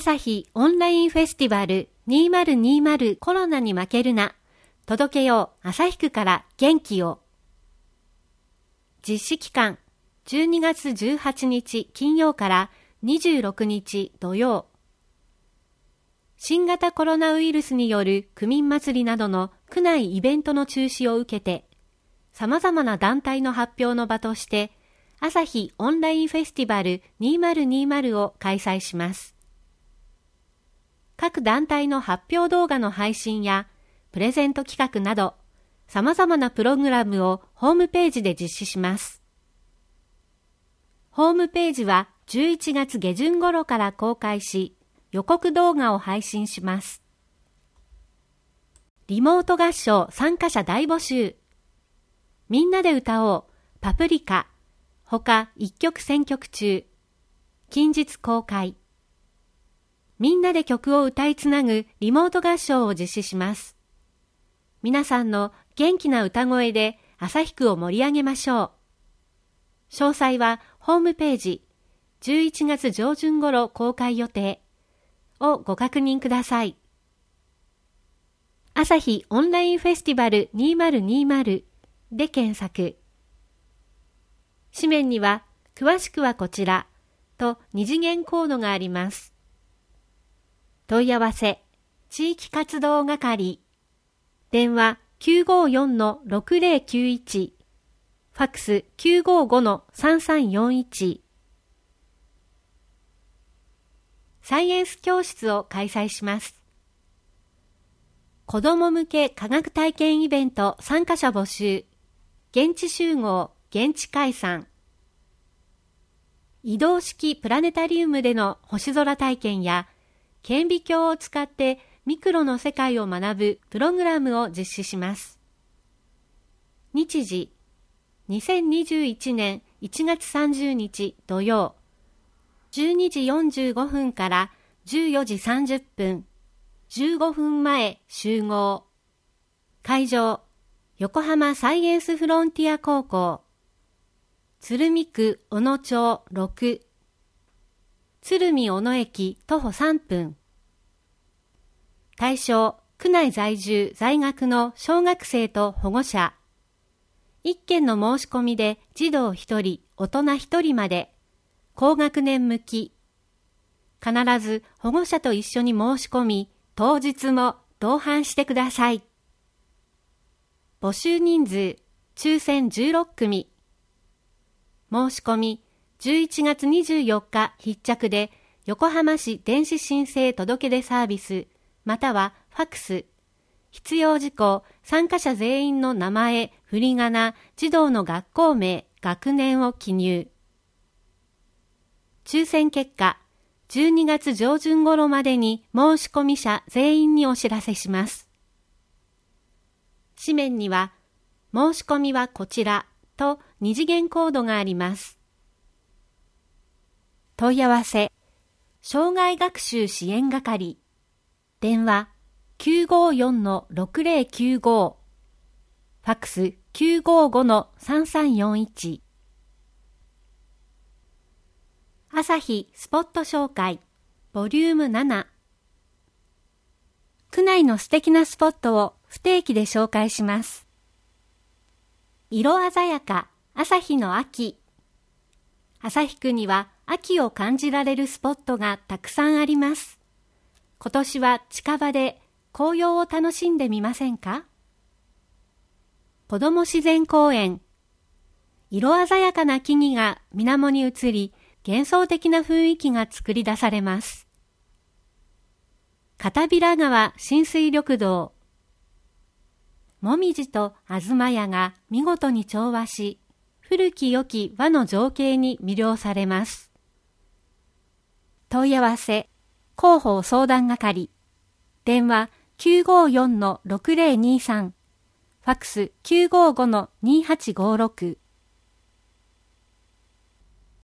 朝日オンラインフェスティバル2020コロナに負けるな。届けよう朝日区から元気を。実施期間12月18日金曜から26日土曜。新型コロナウイルスによる区民祭りなどの区内イベントの中止を受けて、様々な団体の発表の場として、朝日オンラインフェスティバル2020を開催します。各団体の発表動画の配信や、プレゼント企画など、様々なプログラムをホームページで実施します。ホームページは11月下旬頃から公開し、予告動画を配信します。リモート合唱参加者大募集。みんなで歌おう、パプリカ、他1曲選曲中。近日公開。みんなで曲を歌いつなぐリモート合唱を実施します。皆さんの元気な歌声で朝日区を盛り上げましょう。詳細はホームページ11月上旬頃公開予定をご確認ください。朝日オンラインフェスティバル2020で検索。紙面には詳しくはこちらと二次元コードがあります。問い合わせ、地域活動係、電話 954-6091、ファックス 955-3341。サイエンス教室を開催します。子ども向け科学体験イベント参加者募集、現地集合、現地解散。移動式プラネタリウムでの星空体験や、顕微鏡を使ってミクロの世界を学ぶプログラムを実施します。日時、2021年1月30日土曜、12時45分から14時30分、15分前集合。会場、横浜サイエンスフロンティア高校。鶴見区小野町6。鶴見小野駅徒歩3分。対象、区内在住在学の小学生と保護者。1件の申し込みで児童1人、大人1人まで。高学年向き。必ず保護者と一緒に申し込み、当日も同伴してください。募集人数、抽選16組。申し込み、11月24日必着で、横浜市電子申請届出サービス、またはファックス。必要事項、参加者全員の名前、振り仮名、児童の学校名、学年を記入。抽選結果、12月上旬頃までに申し込み者全員にお知らせします。紙面には、申し込みはこちらと二次元コードがあります。問い合わせ、障害学習支援係、電話 954-6095、ファックス 955-3341。朝日スポット紹介ボリューム7。区内の素敵なスポットを不定期で紹介します。色鮮やか朝日の秋。朝日区には秋を感じられるスポットがたくさんあります。今年は近場で紅葉を楽しんでみませんか？子ども自然公園。色鮮やかな木々が水面に映り、幻想的な雰囲気が作り出されます。片平川親水緑道。もみじとあずまやが見事に調和し、古き良き和の情景に魅了されます。問い合わせ、広報相談係。電話 954-6023。ファックス 955-2856。